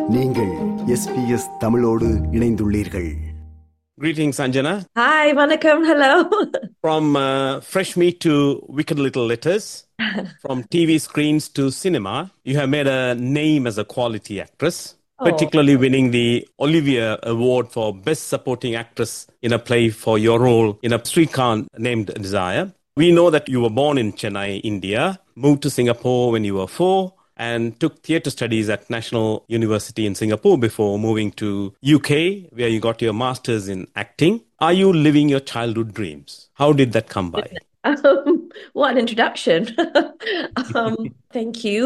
நீங்கள் SBS தமிழோடு இணைந்துள்ளீர்கள். Greetings, Anjana. Hi, Vanakkam. Hello. From fresh meat to wicked little letters, from TV screens to cinema, you have made a name as a quality actress, particularly winning the Olivier Award for Best Supporting Actress in a play for your role in a streetcar named Desire. We know that you were born in Chennai, India, moved to Singapore when you were 4, and took theatre studies at National University in Singapore before moving to UK, where you got your master's in acting. Are you living your childhood dreams? How did that come by? What an introduction. Thank you.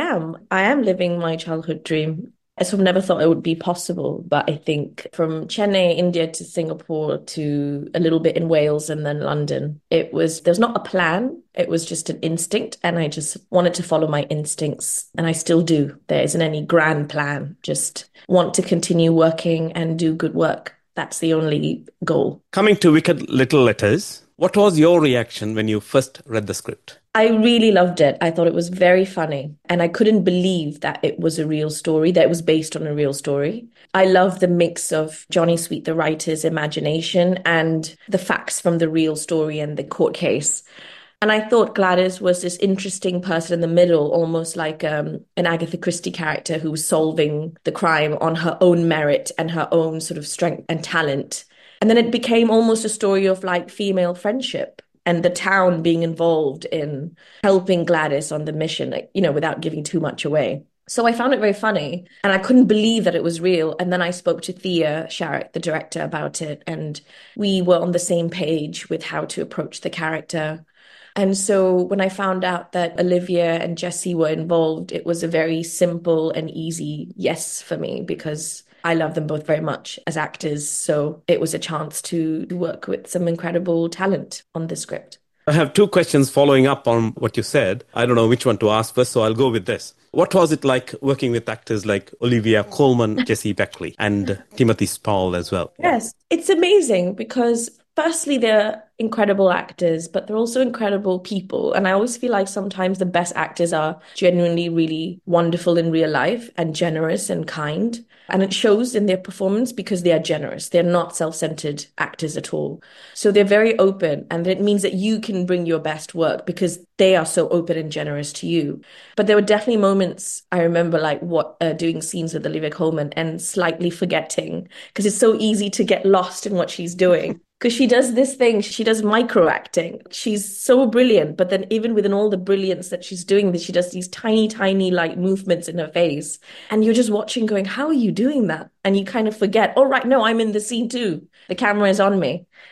I am living my childhood dream. I sort of never thought it would be possible, but I think from Chennai, India to Singapore to a little bit in Wales and then London, there's not a plan. It was just an instinct, and I just wanted to follow my instincts, and I still do. There isn't any grand plan. Just want to continue working and do good work. That's the only goal. Coming to Wicked Little Letters, what was your reaction when you first read the script? I really loved it. I thought it was very funny, and I couldn't believe that it was a real story, that it was based on a real story. I love the mix of Johnny Sweet, the writer's imagination, and the facts from the real story and the court case. And I thought Gladys was this interesting person in the middle, almost like an Agatha Christie character who was solving the crime on her own merit and her own sort of strength and talent. And then it became almost a story of like female friendship and the town being involved in helping Gladys on the mission, like, without giving too much away. So I found it very funny, and I couldn't believe that it was real. And then I spoke to Thea Sharrock, the director, about it, and we were on the same page with how to approach the character. And so when I found out that Olivia and Jessie were involved, it was a very simple and easy yes for me, because I love them both very much as actors. So it was a chance to work with some incredible talent on the script. I have two questions following up on what you said. I don't know which one to ask first, so I'll go with this. What was it like working with actors like Olivia Colman, Jessie Beckley, and Timothy Spall as well? Yes, it's amazing because firstly, they're incredible actors, but they're also incredible people. And I always feel like sometimes the best actors are genuinely really wonderful in real life and generous and kind. And it shows in their performance because they are generous. They're not self-centered actors at all. So they're very open, and it means that you can bring your best work because they are so open and generous to you. But there were definitely moments I remember doing scenes with Olivia Colman and slightly forgetting, because it's so easy to get lost in what she's doing. Because she does this thing, she does micro acting. She's so brilliant, but then even within all the brilliance that she's doing, she does these tiny, tiny like movements in her face. And you're just watching going, how are you doing that? And you kind of forget, oh, right, no, I'm in the scene too. The camera is on me.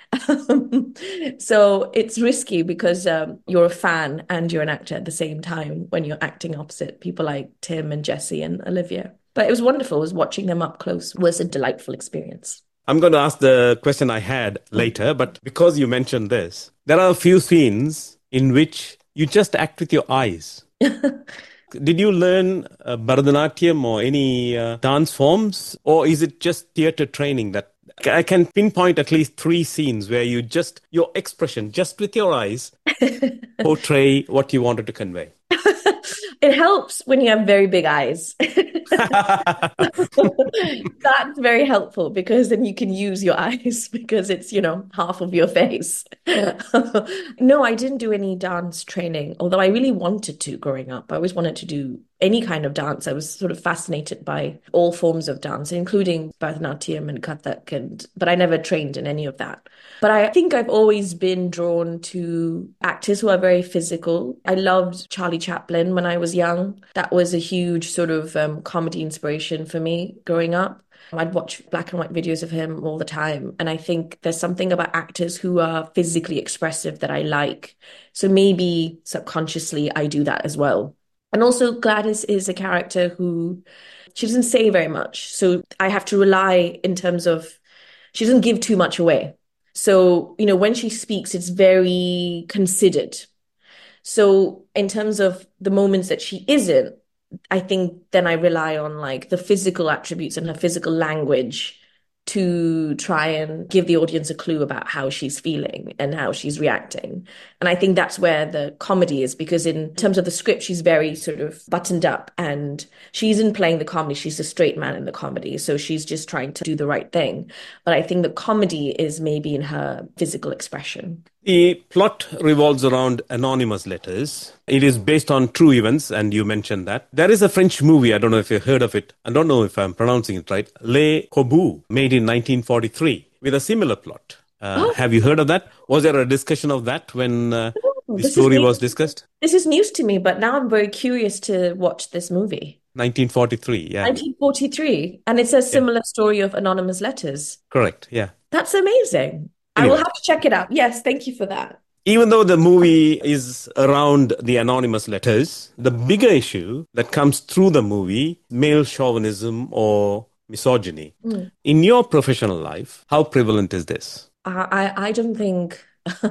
So it's risky because you're a fan and you're an actor at the same time when you're acting opposite people like Tim and Jessie and Olivia. But it was wonderful. It was watching them up close. It was a delightful experience. I'm going to ask the question I had later, but because you mentioned this, there are a few scenes in which you just act with your eyes. Did you learn Bharatanatyam or any dance forms, or is it just theatre training that I can pinpoint at least 3 scenes where your expression, just with your eyes, portray what you wanted to convey? It helps when you have very big eyes. That's very helpful because then you can use your eyes because it's, half of your face. No, I didn't do any dance training, although I really wanted to growing up. I always wanted to do any kind of dance. I was sort of fascinated by all forms of dance, including Bharatanatyam and Kathak, but I never trained in any of that. But I think I've always been drawn to actors who are very physical. I loved Charlie Chaplin when I was young. That was a huge sort of comedy inspiration for me growing up. I'd watch black and white videos of him all the time. And I think there's something about actors who are physically expressive that I like. So maybe subconsciously I do that as well. And also Gladys is a character who, she doesn't say very much. So I have to rely in terms of, she doesn't give too much away. So, when she speaks, it's very considered. So in terms of the moments that she isn't, I think then I rely on like the physical attributes and her physical language to try and give the audience a clue about how she's feeling and how she's reacting. And I think that's where the comedy is, because in terms of the script, she's very sort of buttoned up and she isn't playing the comedy. She's a straight man in the comedy. So she's just trying to do the right thing. But I think the comedy is maybe in her physical expression. The plot revolves around anonymous letters. It is based on true events, and you mentioned that. There is a French movie, I don't know if you've heard of it. I don't know if I'm pronouncing it right. Les Corbeaux, made in 1943, with a similar plot. Have you heard of that? Was there a discussion of that when the story was discussed? This is news to me, but now I'm very curious to watch this movie. 1943, yeah. 1943. And it's a similar story of anonymous letters. Correct, yeah. That's amazing. Anyway. I will have to check it out. Yes, thank you for that. Even though the movie is around the anonymous letters, the bigger issue that comes through the movie, male chauvinism or misogyny. In your professional life, how prevalent is this? I don't think,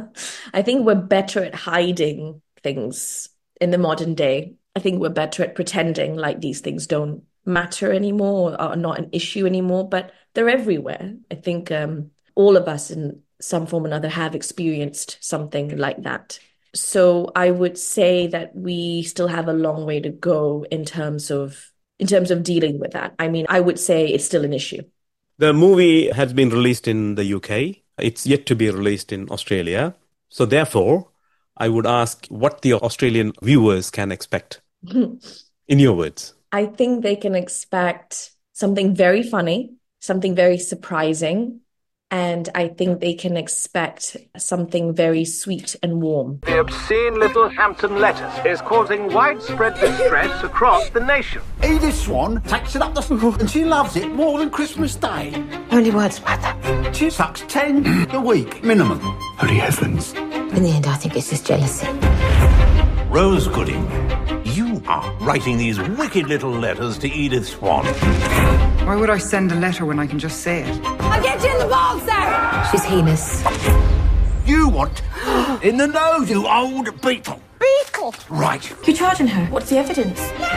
I think we're better at hiding things in the modern day. I think we're better at pretending like these things don't matter anymore or are not an issue anymore, but they're everywhere. I think all of us in some form or another have experienced something like that. So I would say that we still have a long way to go in terms of dealing with that. I mean, I would say it's still an issue. The movie has been released in the UK. It's yet to be released in Australia. So therefore, I would ask what the Australian viewers can expect. In your words. I think they can expect something very funny, something very surprising, and I think they can expect something very sweet and warm. The obscene little Hampton lettuce is causing widespread distress across the nation. Edith Swan takes it up the and she loves it more than Christmas Day. Only words about that. She sucks 10 a week, minimum. Holy heavens. In the end, I think it's just jealousy. Rose Gooding, you are writing these wicked little letters to Edith Swan. Why would I send a letter when I can just say it? I'll get you in the balls, sir! She's heinous. You want in the nose, you old beetle. Beetle! Right. You're charging her. What's the evidence?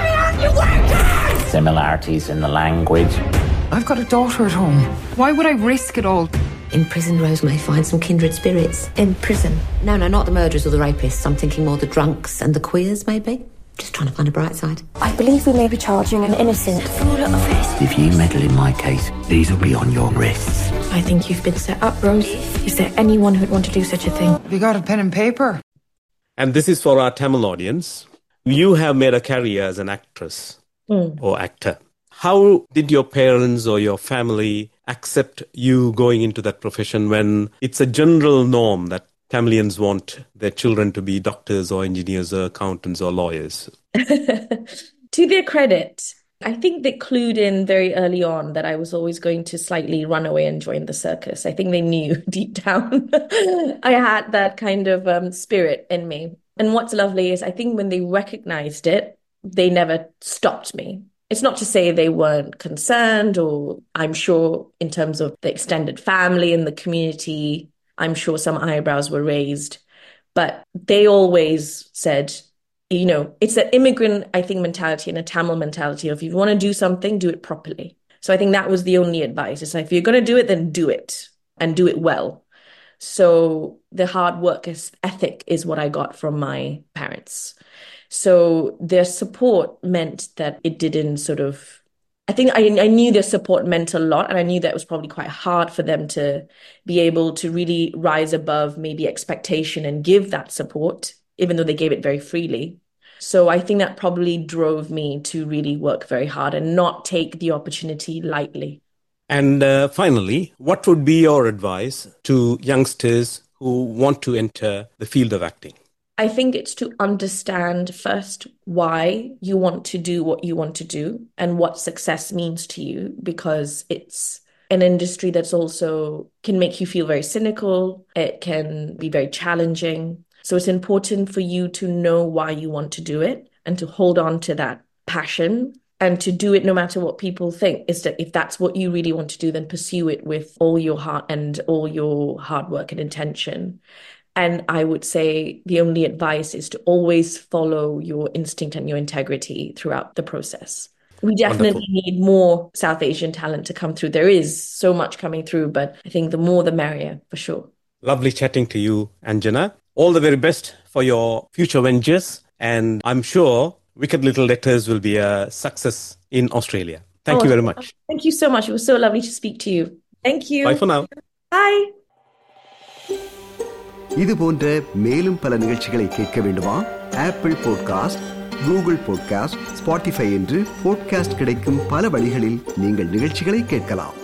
Similarities in the language. I've got a daughter at home. Why would I risk it all? In prison, Rose may find some kindred spirits. In prison? No, not the murderers or the rapists. I'm thinking more the drunks and the queers, maybe. Just trying to find a bright side. I believe we may be charging an innocent. If you meddle in my case, these will be on your wrists. I think you've been set up, Rose. Is there anyone who'd want to do such a thing? Have you got a pen and paper? And this is for our Tamil audience. You have made a career as an actress or actor. How did your parents or your family accept you going into that profession when it's a general norm that Tamilians want their children to be doctors or engineers or accountants or lawyers? To their credit, I think they clued in very early on that I was always going to slightly run away and join the circus. I think they knew deep down I had that kind of spirit in me. And what's lovely is I think when they recognized it, they never stopped me. It's not to say they weren't concerned, or I'm sure in terms of the extended family and the community, I'm sure some eyebrows were raised, but they always said, you know, it's an immigrant, I think, mentality and a Tamil mentality of if you want to do something, do it properly. So I think that was the only advice. It's like, if you're going to do it, then do it and do it well. So the hard work ethic is what I got from my parents. So their support meant that it didn't sort of, I think I knew their support meant a lot, and I knew that it was probably quite hard for them to be able to really rise above maybe expectation and give that support, even though they gave it very freely. So I think that probably drove me to really work very hard and not take the opportunity lightly. And finally, what would be your advice to youngsters who want to enter the field of acting? I think it's to understand first why you want to do what you want to do and what success means to you, because it's an industry that's also can make you feel very cynical. It can be very challenging. So it's important for you to know why you want to do it and to hold on to that passion and to do it no matter what people think. Is that if that's what you really want to do, then pursue it with all your heart and all your hard work and intention. And I would say the only advice is to always follow your instinct and your integrity throughout the process. We definitely need more South Asian talent to come through. There is so much coming through, but I think the more the merrier, for sure. Lovely chatting to you, Anjana. All the very best for your future ventures. And I'm sure Wicked Little Letters will be a success in Australia. Thank you very much. Thank you so much. It was so lovely to speak to you. Thank you. Bye for now. Bye. இது போன்ற மேலும் பல நிகழ்ச்சிகளை கேட்க வேண்டுமா? Apple podcast, Google podcast, Spotify என்று podcast கிடைக்கும் பல வழிகளில் நீங்கள் நிகழ்ச்சிகளை கேட்கலாம்.